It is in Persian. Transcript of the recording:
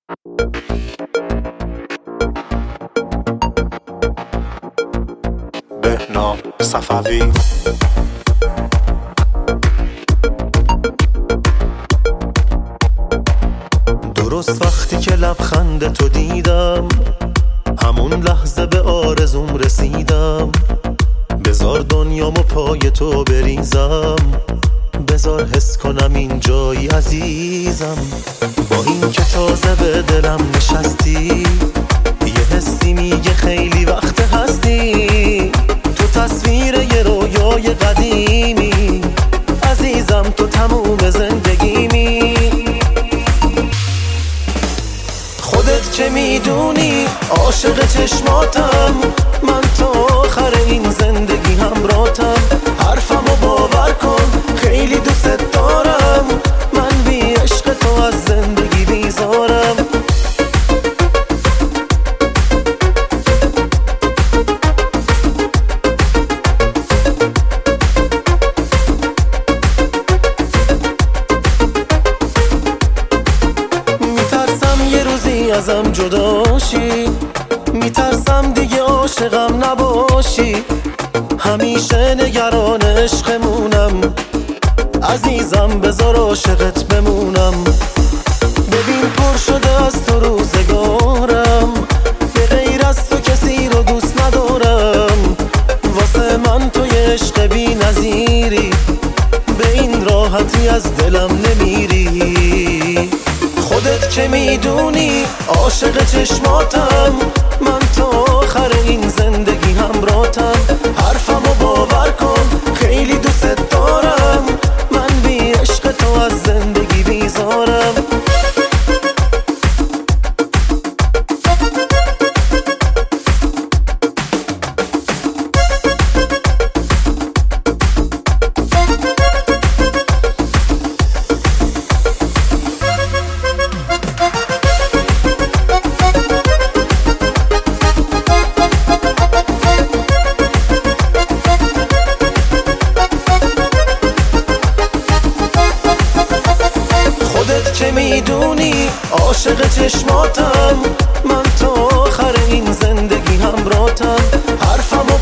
بهنام صفوی. درست وقتی که لبخند تو دیدم، همون لحظه به آرزوم رسیدم. بذار دنیامو پای تو بریزم، بذار حس کنم این جایی عزیزم. با این که تازه به دلم نشستی، یه حسی میگه خیلی وقت هستی. تو تصویر یه رویای قدیمی، عزیزم تو تموم زندگیمی. خودت چه میدونی عاشق چشماتم، من تا آخر این زندگی همراهتم. حرفمو باور کن خیلی دوست دارم، من بی عشق تو از زندگی بیزارم. میترسم یه روزی ازم جداشی، میترسم دیگه عاشقم نباشی. همیشه نگران عشقمونم، عزیزم بذار عاشقت بمونم. ببین پر شده از تو روزگارم، به غیر از تو کسی رو دوست ندارم. واسه من تو یه عشق بی نظیری، به این راحتی از دلم نمیری. خودت چه میدونی عاشق چشماتم، من تا آخر این زندگی همراهتم. حرفمو باور کن خیلی دوست دارم، من بی عشق تو از زندگی بیزارم. چه میدونی عاشق چشماتم، من تا آخر این زندگی همراهتم. حرفمو